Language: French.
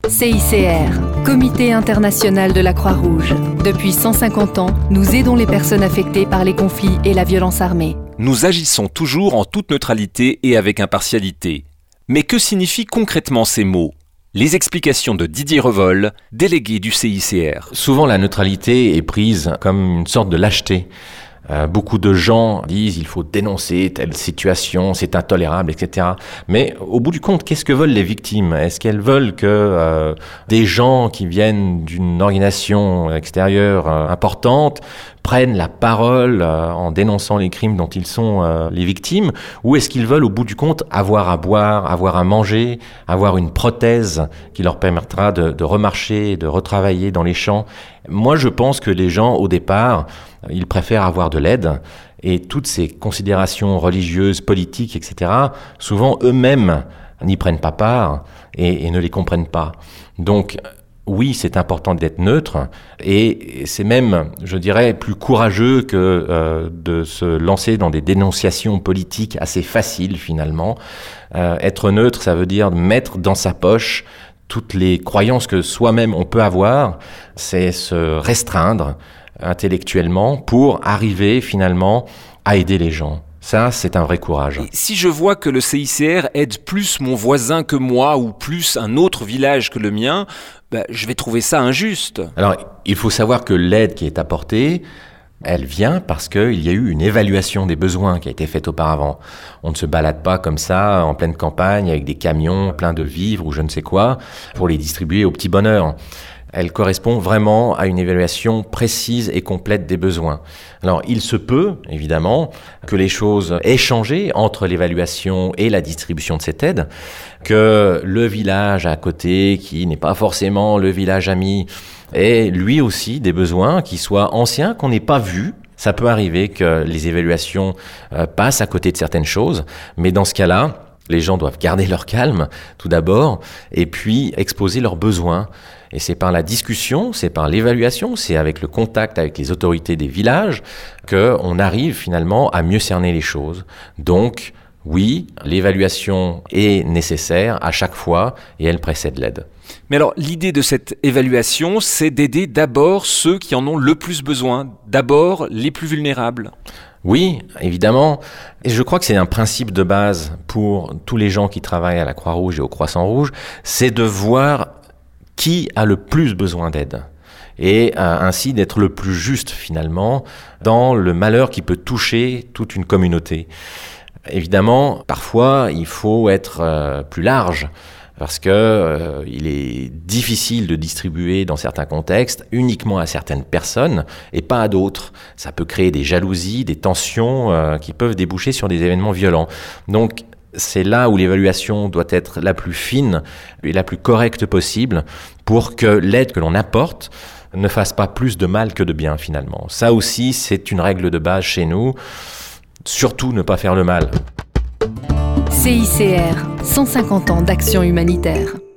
CICR, Comité international de la Croix-Rouge. Depuis 150 ans, nous aidons les personnes affectées par les conflits et la violence armée. Nous agissons toujours en toute neutralité et avec impartialité. Mais que signifient concrètement ces mots ? Les explications de Didier Revol, délégué du CICR. Souvent, la neutralité est prise comme une sorte de lâcheté. Beaucoup de gens disent il faut dénoncer telle situation, c'est intolérable, etc. Mais au bout du compte, qu'est-ce que veulent les victimes ? Est-ce qu'elles veulent que des gens qui viennent d'une organisation extérieure importante prennent la parole en dénonçant les crimes dont ils sont les victimes ? Ou est-ce qu'ils veulent au bout du compte avoir à boire, avoir à manger, avoir une prothèse qui leur permettra de remarcher, de retravailler dans les champs ? Moi, je pense que les gens, au départ, ils préfèrent avoir de l'aide et toutes ces considérations religieuses, politiques, etc., souvent eux-mêmes n'y prennent pas part et ne les comprennent pas. Donc, oui, c'est important d'être neutre et c'est même, je dirais, plus courageux que de se lancer dans des dénonciations politiques assez faciles finalement. Être neutre, ça veut dire mettre dans sa poche toutes les croyances que soi-même on peut avoir, c'est se restreindre intellectuellement pour arriver finalement à aider les gens. Ça, c'est un vrai courage. Et si je vois que le CICR aide plus mon voisin que moi ou plus un autre village que le mien, je vais trouver ça injuste. Alors, il faut savoir que l'aide qui est apportée, elle vient parce qu'il y a eu une évaluation des besoins qui a été faite auparavant. On ne se balade pas comme ça en pleine campagne avec des camions pleins de vivres ou je ne sais quoi pour les distribuer au petit bonheur. Elle correspond vraiment à une évaluation précise et complète des besoins. Alors, il se peut, évidemment, que les choses aient changé entre l'évaluation et la distribution de cette aide, que le village à côté, qui n'est pas forcément le village ami, ait lui aussi des besoins qui soient anciens, qu'on n'ait pas vus. Ça peut arriver que les évaluations passent à côté de certaines choses, mais dans ce cas-là, les gens doivent garder leur calme, tout d'abord, et puis exposer leurs besoins. Et c'est par la discussion, c'est par l'évaluation, c'est avec le contact avec les autorités des villages qu'on arrive finalement à mieux cerner les choses. Donc, oui, l'évaluation est nécessaire à chaque fois et elle précède l'aide. Mais alors, l'idée de cette évaluation, c'est d'aider d'abord ceux qui en ont le plus besoin, d'abord les plus vulnérables. Oui, évidemment. Et je crois que c'est un principe de base pour tous les gens qui travaillent à la Croix-Rouge et au Croissant-Rouge, c'est de voir qui a le plus besoin d'aide et ainsi d'être le plus juste finalement dans le malheur qui peut toucher toute une communauté. Évidemment, parfois, il faut être plus large parce que il est difficile de distribuer dans certains contextes uniquement à certaines personnes et pas à d'autres. Ça peut créer des jalousies, des tensions qui peuvent déboucher sur des événements violents. Donc, c'est là où l'évaluation doit être la plus fine et la plus correcte possible pour que l'aide que l'on apporte ne fasse pas plus de mal que de bien finalement. Ça aussi, c'est une règle de base chez nous. Surtout ne pas faire le mal. CICR, 150 ans d'action humanitaire.